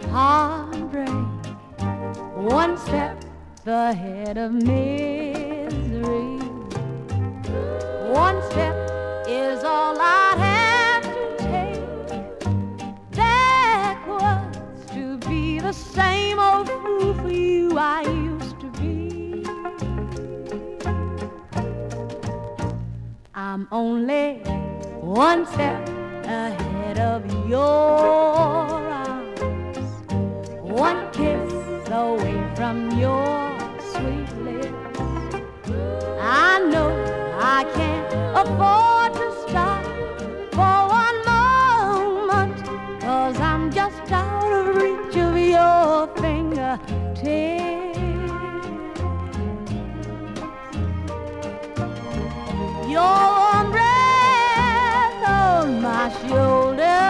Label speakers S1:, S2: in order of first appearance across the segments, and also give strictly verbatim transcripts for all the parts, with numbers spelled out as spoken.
S1: heartbreak, one step ahead of misery. One step is all I'd have to take backwards to be the same old fool for you I used to be. I'm only one step ahead of your arms, one kiss away from your sweet lips. I know I can't afford to stop for one moment, 'cause I'm just out of reach of your fingertips. Your warm breath on my shoulder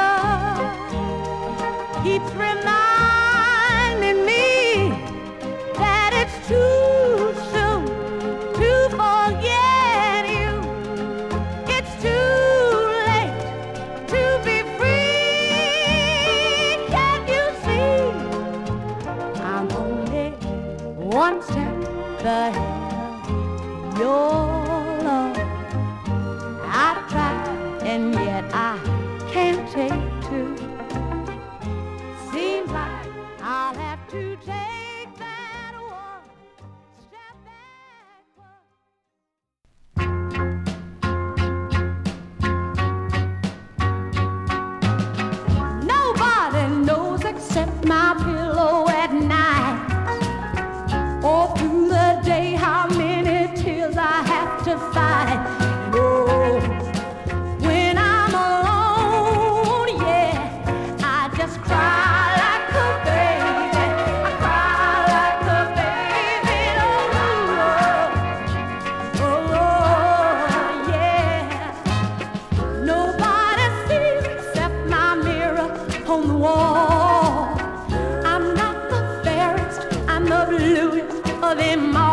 S1: keeps reminding me that it's too soon to forget you. It's too late to be free. Can't you see? I'm only one step ahead of your love. I've tried and yet I can't take two. Seems like I'll have to take that one step backward. Nobody knows except my pillow at night, or through the day how many tears I have to fight. Oh, when I'm alone, yeah, I just cry like a baby. I cry like a baby. Oh, oh, oh, yeah. Nobody sees except my mirror on the wall. I'm not the fairest, I'm the bluest of them all.